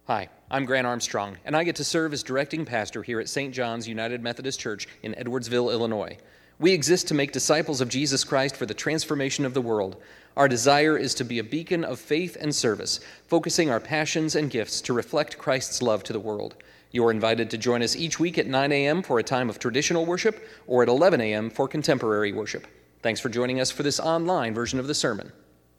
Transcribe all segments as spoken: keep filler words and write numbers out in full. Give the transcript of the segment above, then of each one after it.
Hi, I'm Grant Armstrong, and I get to serve as directing pastor here at Saint John's United Methodist Church in Edwardsville, Illinois. We exist to make disciples of Jesus Christ for the transformation of the world. Our desire is to be a beacon of faith and service, focusing our passions and gifts to reflect Christ's love to the world. You're invited to join us each week at nine a.m. for a time of traditional worship or at eleven a.m. for contemporary worship. Thanks for joining us for this online version of the sermon.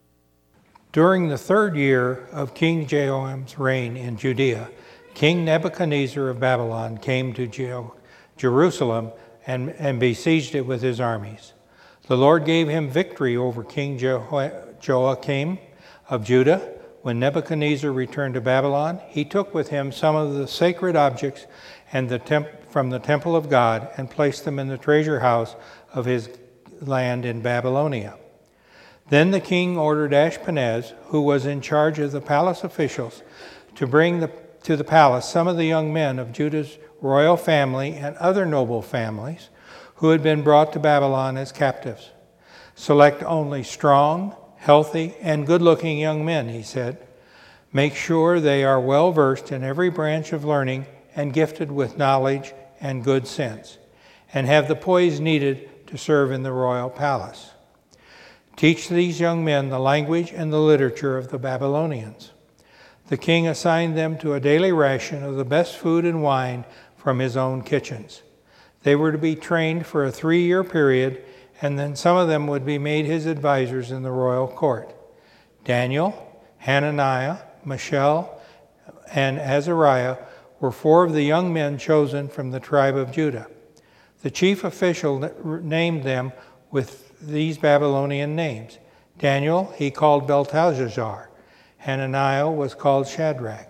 During the third year of King Jehoram's reign in Judea, King Nebuchadnezzar of Babylon came to Je- Jerusalem and, and besieged it with his armies. The Lord gave him victory over King Jo- Joachim of Judah. When Nebuchadnezzar returned to Babylon, he took with him some of the sacred objects and the temp- from the temple of God and placed them in the treasure house of his land in Babylonia. Then the king ordered Ashpenaz, who was in charge of the palace officials, to bring the, to the palace some of the young men of Judah's royal family and other noble families who had been brought to Babylon as captives. Select only strong, healthy, and good-looking young men, he said. Make sure they are well-versed in every branch of learning and gifted with knowledge and good sense, and have the poise needed to serve in the royal palace. Teach these young men the language and the literature of the Babylonians. The king assigned them to a daily ration of the best food and wine from his own kitchens. They were to be trained for a three-year period, and then some of them would be made his advisors in the royal court. Daniel, Hananiah, Mishael, and Azariah were four of the young men chosen from the tribe of Judah. The chief official named them with these Babylonian names. Daniel he called Belteshazzar. Hananiah was called Shadrach.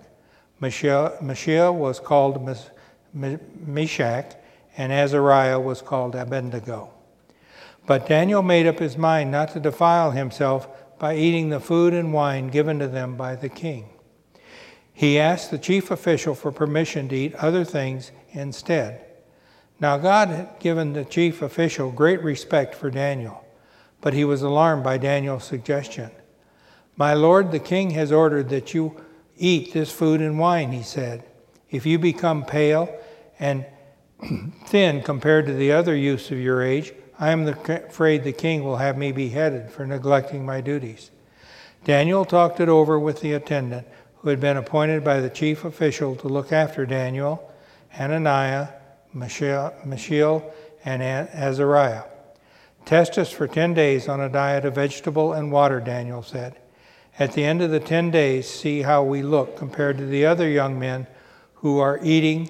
Mishael was called Meshach, and Azariah was called Abednego. But Daniel made up his mind not to defile himself by eating the food and wine given to them by the king. He asked the chief official for permission to eat other things instead. Now God had given the chief official great respect for Daniel, but he was alarmed by Daniel's suggestion. My lord, the king has ordered that you eat this food and wine, he said. If you become pale and thin compared to the other youths of your age, I am afraid the king will have me beheaded for neglecting my duties. Daniel talked it over with the attendant who had been appointed by the chief official to look after Daniel, Hananiah, Mishael, and Azariah. Test us for ten days on a diet of vegetable and water, Daniel said. At the end of the ten days, see how we look compared to the other young men who are eating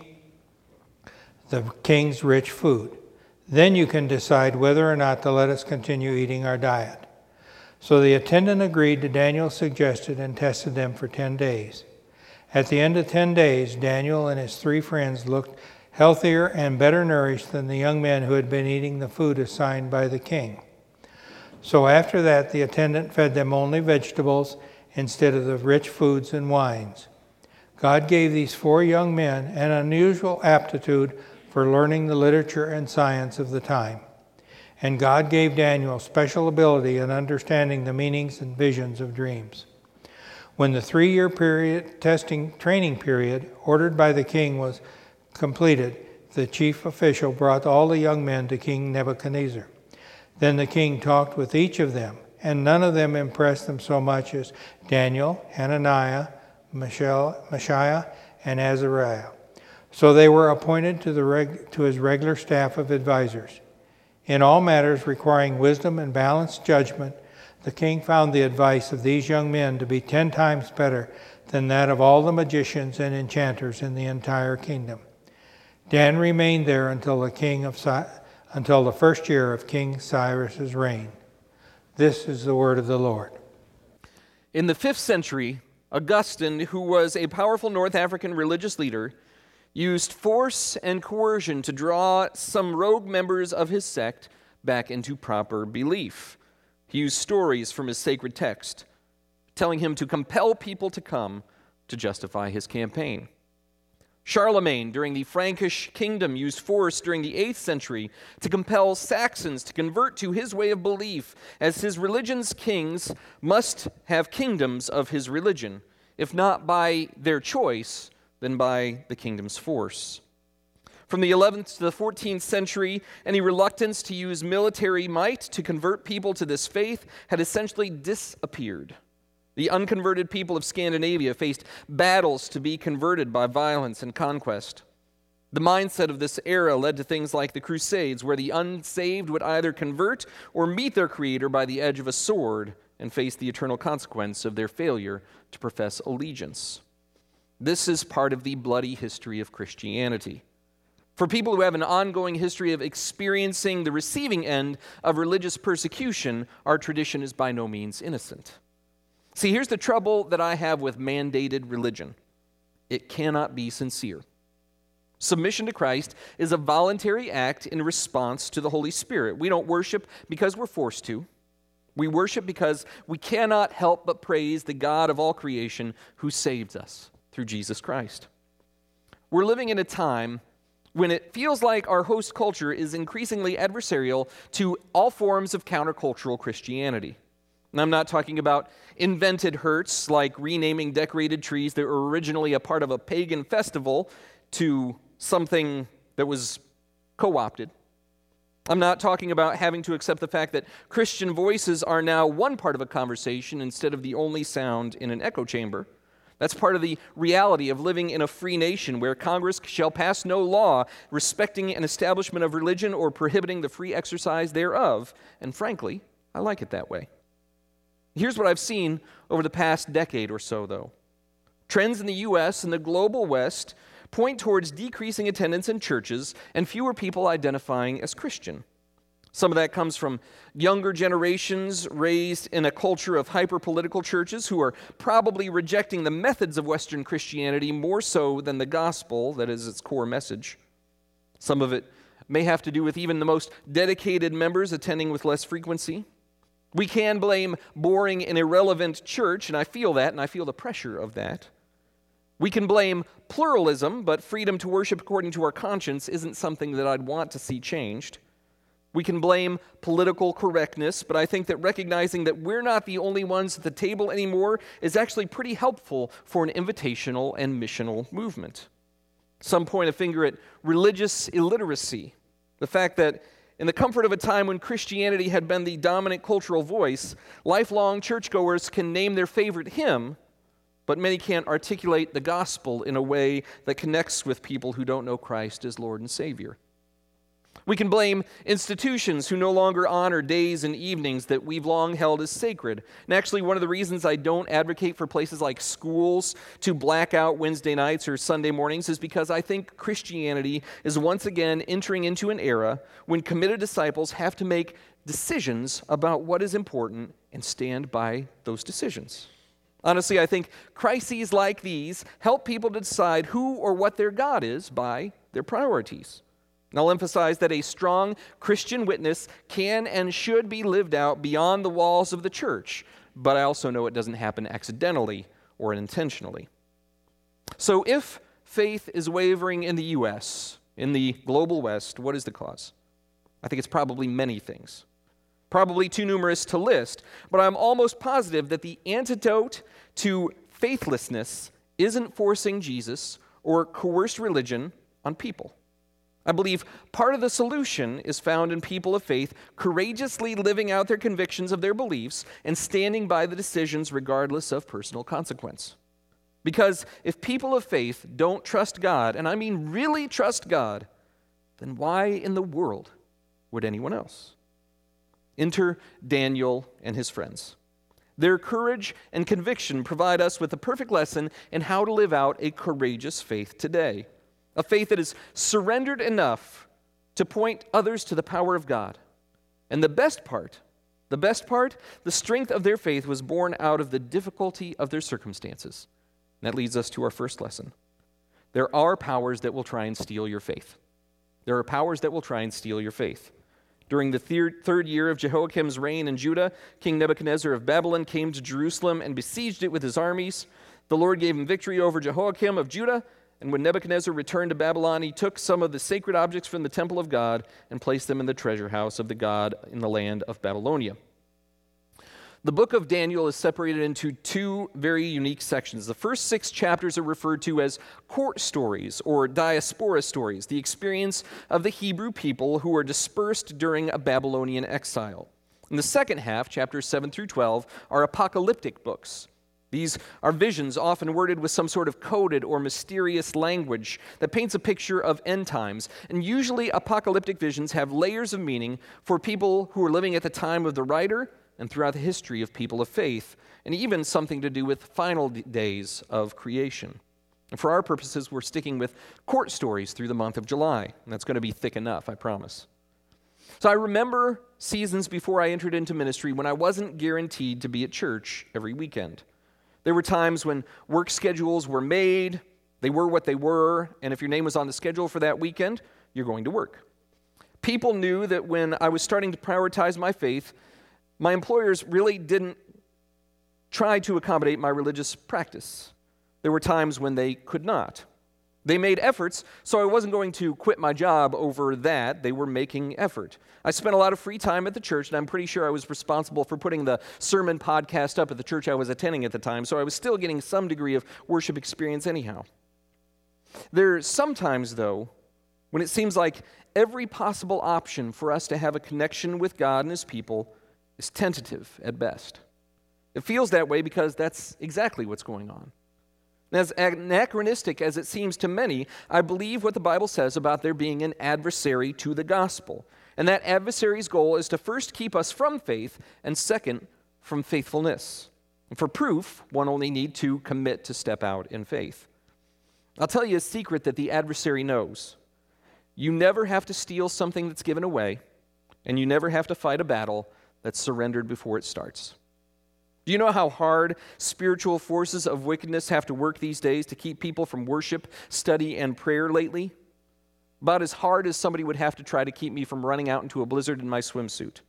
the king's rich food. Then you can decide whether or not to let us continue eating our diet. So the attendant agreed to Daniel's suggestion and tested them for ten days. At the end of ten days, Daniel and his three friends looked healthier and better nourished than the young men who had been eating the food assigned by the king. So after that, the attendant fed them only vegetables instead of the rich foods and wines. God gave these four young men an unusual aptitude for learning the literature and science of the time. And God gave Daniel special ability in understanding the meanings and visions of dreams. When the three-year period testing training period ordered by the king was completed, the chief official brought all the young men to King Nebuchadnezzar. Then the king talked with each of them, and none of them impressed them so much as Daniel, Hananiah, Mishael, Mishael, and Azariah. So they were appointed to, the reg- to his regular staff of advisors. In all matters requiring wisdom and balanced judgment, the king found the advice of these young men to be ten times better than that of all the magicians and enchanters in the entire kingdom. Dan remained there until the king of until the first year of King Cyrus's reign. This is the word of the Lord. In the fifth century, Augustine, who was a powerful North African religious leader, used force and coercion to draw some rogue members of his sect back into proper belief. He used stories from his sacred text, telling him to compel people to come to justify his campaign. Charlemagne, during the Frankish kingdom, used force during the eighth century to compel Saxons to convert to his way of belief, as his religion's kings must have kingdoms of his religion, if not by their choice, then by the kingdom's force. From the eleventh to the fourteenth century, any reluctance to use military might to convert people to this faith had essentially disappeared. The unconverted people of Scandinavia faced battles to be converted by violence and conquest. The mindset of this era led to things like the Crusades, where the unsaved would either convert or meet their Creator by the edge of a sword and face the eternal consequence of their failure to profess allegiance. This is part of the bloody history of Christianity. For people who have an ongoing history of experiencing the receiving end of religious persecution, our tradition is by no means innocent. See, here's the trouble that I have with mandated religion. It cannot be sincere. Submission to Christ is a voluntary act in response to the Holy Spirit. We don't worship because we're forced to. We worship because we cannot help but praise the God of all creation who saved us through Jesus Christ. We're living in a time when it feels like our host culture is increasingly adversarial to all forms of countercultural Christianity. And I'm not talking about invented hurts like renaming decorated trees that were originally a part of a pagan festival to something that was co-opted. I'm not talking about having to accept the fact that Christian voices are now one part of a conversation instead of the only sound in an echo chamber. That's part of the reality of living in a free nation where Congress shall pass no law respecting an establishment of religion or prohibiting the free exercise thereof. And frankly, I like it that way. Here's what I've seen over the past decade or so, though. Trends in the U S and the global West point towards decreasing attendance in churches and fewer people identifying as Christian. Some of that comes from younger generations raised in a culture of hyper-political churches who are probably rejecting the methods of Western Christianity more so than the gospel, that is its core message. Some of it may have to do with even the most dedicated members attending with less frequency. We can blame boring and irrelevant church, and I feel that, and I feel the pressure of that. We can blame pluralism, but freedom to worship according to our conscience isn't something that I'd want to see changed. We can blame political correctness, but I think that recognizing that we're not the only ones at the table anymore is actually pretty helpful for an invitational and missional movement. Some point a finger at religious illiteracy, the fact that in the comfort of a time when Christianity had been the dominant cultural voice, lifelong churchgoers can name their favorite hymn, but many can't articulate the gospel in a way that connects with people who don't know Christ as Lord and Savior. We can blame institutions who no longer honor days and evenings that we've long held as sacred. And actually, one of the reasons I don't advocate for places like schools to black out Wednesday nights or Sunday mornings is because I think Christianity is once again entering into an era when committed disciples have to make decisions about what is important and stand by those decisions. Honestly, I think crises like these help people to decide who or what their God is by their priorities. And I'll emphasize that a strong Christian witness can and should be lived out beyond the walls of the church, but I also know it doesn't happen accidentally or unintentionally. So if faith is wavering in the U S, in the global West, what is the cause? I think it's probably many things. Probably too numerous to list, but I'm almost positive that the antidote to faithlessness isn't forcing Jesus or coerced religion on people. I believe part of the solution is found in people of faith courageously living out their convictions of their beliefs and standing by the decisions regardless of personal consequence. Because if people of faith don't trust God, and I mean really trust God, then why in the world would anyone else? Enter Daniel and his friends. Their courage and conviction provide us with the perfect lesson in how to live out a courageous faith today. A faith that is surrendered enough to point others to the power of God. And the best part, the best part, the strength of their faith was born out of the difficulty of their circumstances. And that leads us to our first lesson. There are powers that will try and steal your faith. There are powers that will try and steal your faith. During the third, third year of Jehoiakim's reign in Judah, King Nebuchadnezzar of Babylon came to Jerusalem and besieged it with his armies. The Lord gave him victory over Jehoiakim of Judah, and when Nebuchadnezzar returned to Babylon, he took some of the sacred objects from the temple of God and placed them in the treasure house of the God in the land of Babylonia. The book of Daniel is separated into two very unique sections. The first six chapters are referred to as court stories or diaspora stories, the experience of the Hebrew people who were dispersed during a Babylonian exile. In the second half, chapters seven through twelve, are apocalyptic books. These are visions often worded with some sort of coded or mysterious language that paints a picture of end times. And usually apocalyptic visions have layers of meaning for people who are living at the time of the writer and throughout the history of people of faith, and even something to do with final days of creation. And for our purposes, we're sticking with court stories through the month of July, and that's going to be thick enough, I promise. So I remember seasons before I entered into ministry when I wasn't guaranteed to be at church every weekend. There were times when work schedules were made, they were what they were, and if your name was on the schedule for that weekend, you're going to work. People knew that when I was starting to prioritize my faith, my employers really didn't try to accommodate my religious practice. There were times when they could not. They made efforts, so I wasn't going to quit my job over that. They were making effort. I spent a lot of free time at the church, and I'm pretty sure I was responsible for putting the sermon podcast up at the church I was attending at the time, so I was still getting some degree of worship experience anyhow. There are sometimes, though, when it seems like every possible option for us to have a connection with God and His people is tentative at best. It feels that way because that's exactly what's going on. As anachronistic as it seems to many, I believe what the Bible says about there being an adversary to the gospel. And that adversary's goal is to first keep us from faith, and second, from faithfulness. And for proof, one only need to commit to step out in faith. I'll tell you a secret that the adversary knows. You never have to steal something that's given away, and you never have to fight a battle that's surrendered before it starts. Do you know how hard spiritual forces of wickedness have to work these days to keep people from worship, study, and prayer lately? About as hard as somebody would have to try to keep me from running out into a blizzard in my swimsuit.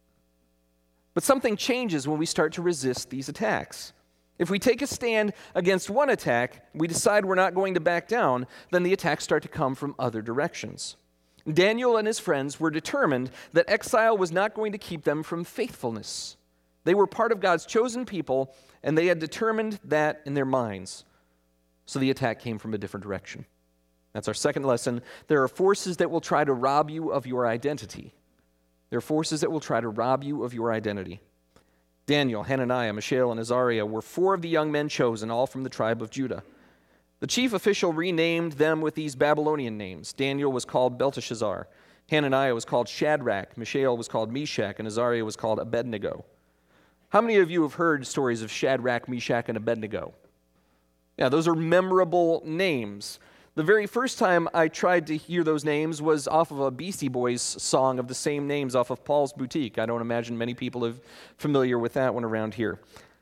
But something changes when we start to resist these attacks. If we take a stand against one attack, we decide we're not going to back down, then the attacks start to come from other directions. Daniel and his friends were determined that exile was not going to keep them from faithfulness. They were part of God's chosen people, and they had determined that in their minds. So the attack came from a different direction. That's our second lesson. There are forces that will try to rob you of your identity. There are forces that will try to rob you of your identity. Daniel, Hananiah, Mishael, and Azariah were four of the young men chosen, all from the tribe of Judah. The chief official renamed them with these Babylonian names. Daniel was called Belteshazzar. Hananiah was called Shadrach. Mishael was called Meshach. And Azariah was called Abednego. How many of you have heard stories of Shadrach, Meshach, and Abednego? Yeah, those are memorable names. The very first time I tried to hear those names was off of a Beastie Boys song of the same names off of Paul's Boutique. I don't imagine many people are familiar with that one around here.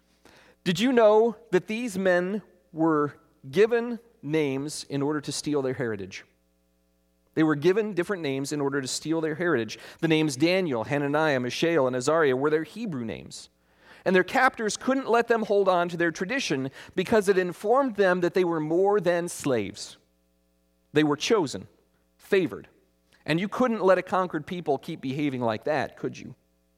Did you know that these men were given names in order to steal their heritage? They were given different names in order to steal their heritage. The names Daniel, Hananiah, Mishael, and Azariah were their Hebrew names. And their captors couldn't let them hold on to their tradition because it informed them that they were more than slaves. They were chosen, favored. And you couldn't let a conquered people keep behaving like that, could you?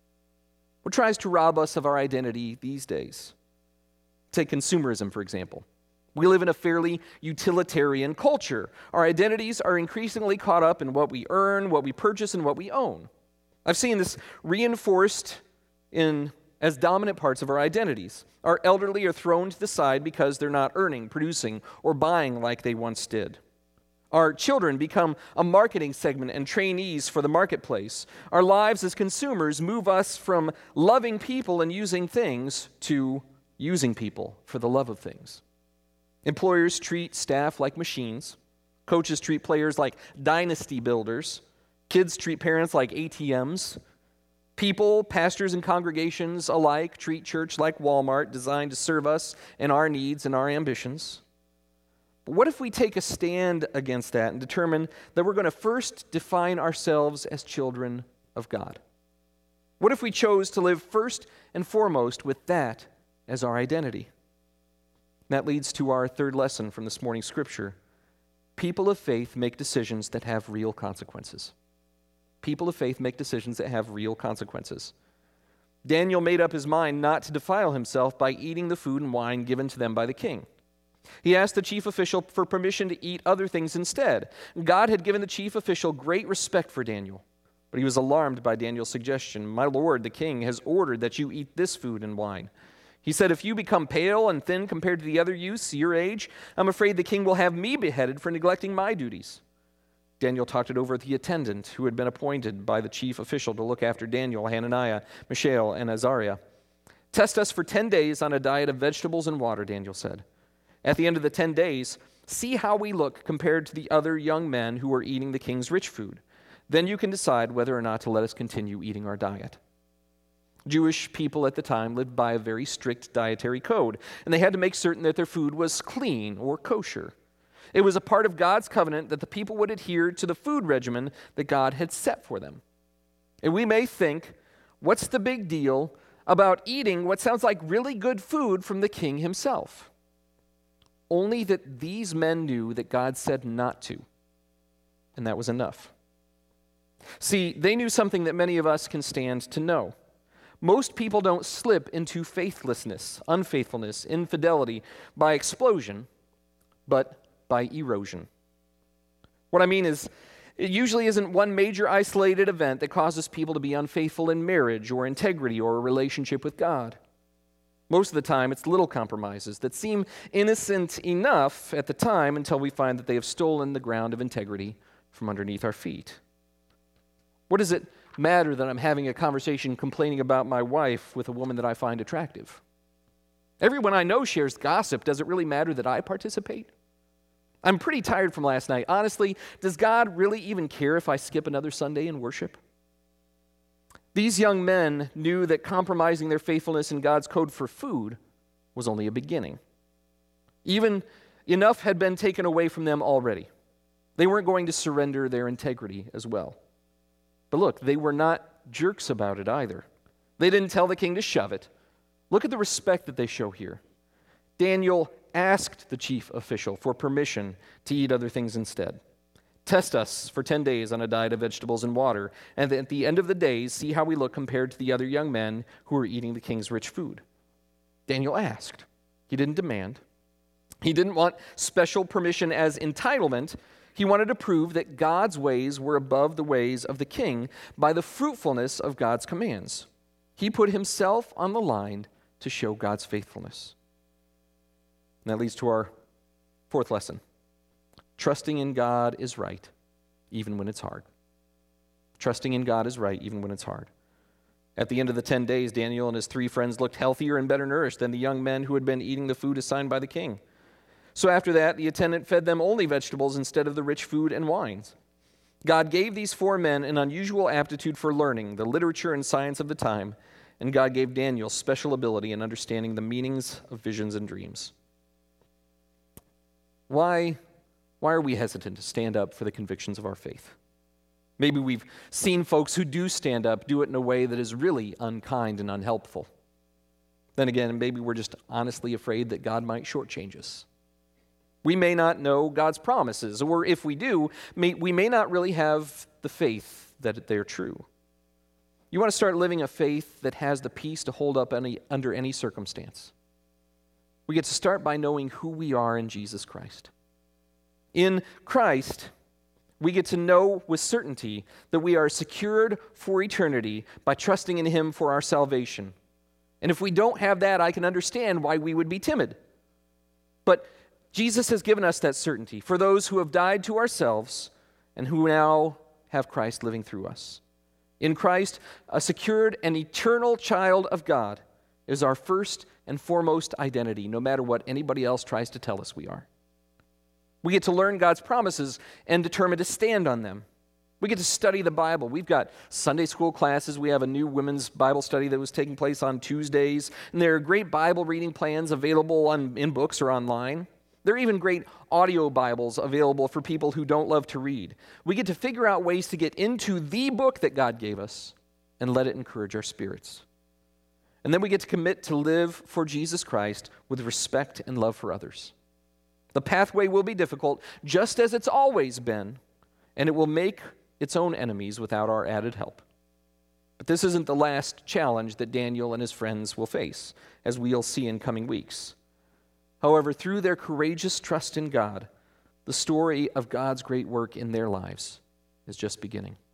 What tries to rob us of our identity these days? Take consumerism, for example. We live in a fairly utilitarian culture. Our identities are increasingly caught up in what we earn, what we purchase, and what we own. I've seen this reinforced in as dominant parts of our identities. Our elderly are thrown to the side because they're not earning, producing, or buying like they once did. Our children become a marketing segment and trainees for the marketplace. Our lives as consumers move us from loving people and using things to using people for the love of things. Employers treat staff like machines. Coaches treat players like dynasty builders. Kids treat parents like A T Ms. People, pastors, and congregations alike treat church like Walmart, designed to serve us and our needs and our ambitions. But what if we take a stand against that and determine that we're going to first define ourselves as children of God? What if we chose to live first and foremost with that as our identity? That leads to our third lesson from this morning's scripture. People of faith make decisions that have real consequences. People of faith make decisions that have real consequences. Daniel made up his mind not to defile himself by eating the food and wine given to them by the king. He asked the chief official for permission to eat other things instead. God had given the chief official great respect for Daniel, but he was alarmed by Daniel's suggestion. "My lord, the king, has ordered that you eat this food and wine." He said, "If you become pale and thin compared to the other youths your age, I'm afraid the king will have me beheaded for neglecting my duties." Daniel talked it over with the attendant who had been appointed by the chief official to look after Daniel, Hananiah, Mishael, and Azariah. "Test us for ten days on a diet of vegetables and water," Daniel said. "At the end of the ten days, see how we look compared to the other young men who are eating the king's rich food. Then you can decide whether or not to let us continue eating our diet." Jewish people at the time lived by a very strict dietary code, and they had to make certain that their food was clean or kosher. It was a part of God's covenant that the people would adhere to the food regimen that God had set for them. And we may think, what's the big deal about eating what sounds like really good food from the king himself? Only that these men knew that God said not to, and that was enough. See, they knew something that many of us can stand to know. Most people don't slip into faithlessness, unfaithfulness, infidelity by explosion, but by erosion. What I mean is, it usually isn't one major isolated event that causes people to be unfaithful in marriage or integrity or a relationship with God. Most of the time, it's little compromises that seem innocent enough at the time until we find that they have stolen the ground of integrity from underneath our feet. What does it matter that I'm having a conversation complaining about my wife with a woman that I find attractive? Everyone I know shares gossip. Does it really matter that I participate? I'm pretty tired from last night. Honestly, does God really even care if I skip another Sunday in worship? These young men knew that compromising their faithfulness in God's code for food was only a beginning. Even enough had been taken away from them already. They weren't going to surrender their integrity as well. But look, they were not jerks about it either. They didn't tell the king to shove it. Look at the respect that they show here. Daniel asked the chief official for permission to eat other things instead. "Test us for ten days on a diet of vegetables and water, and at the end of the days, see how we look compared to the other young men who are eating the king's rich food." Daniel asked. He didn't demand. He didn't want special permission as entitlement. He wanted to prove that God's ways were above the ways of the king by the fruitfulness of God's commands. He put himself on the line to show God's faithfulness. And that leads to our fourth lesson. Trusting in God is right, even when it's hard. Trusting in God is right, even when it's hard. At the end of the ten days, Daniel and his three friends looked healthier and better nourished than the young men who had been eating the food assigned by the king. So after that, the attendant fed them only vegetables instead of the rich food and wines. God gave these four men an unusual aptitude for learning the literature and science of the time, and God gave Daniel special ability in understanding the meanings of visions and dreams. Why, why are we hesitant to stand up for the convictions of our faith? Maybe we've seen folks who do stand up do it in a way that is really unkind and unhelpful. Then again, maybe we're just honestly afraid that God might shortchange us. We may not know God's promises, or if we do, may, we may not really have the faith that they're true. You want to start living a faith that has the peace to hold up any, under any circumstance. We get to start by knowing who we are in Jesus Christ. In Christ, we get to know with certainty that we are secured for eternity by trusting in Him for our salvation. And if we don't have that, I can understand why we would be timid. But Jesus has given us that certainty for those who have died to ourselves and who now have Christ living through us. In Christ, a secured and eternal child of God is our first and foremost identity, no matter what anybody else tries to tell us we are. We get to learn God's promises and determine to stand on them. We get to study the Bible. We've got Sunday school classes. We have a new women's Bible study that was taking place on Tuesdays. And there are great Bible reading plans available on, in books or online. There are even great audio Bibles available for people who don't love to read. We get to figure out ways to get into the book that God gave us and let it encourage our spirits. And then we get to commit to live for Jesus Christ with respect and love for others. The pathway will be difficult, just as it's always been, and it will make its own enemies without our added help. But this isn't the last challenge that Daniel and his friends will face, as we'll see in coming weeks. However, through their courageous trust in God, the story of God's great work in their lives is just beginning.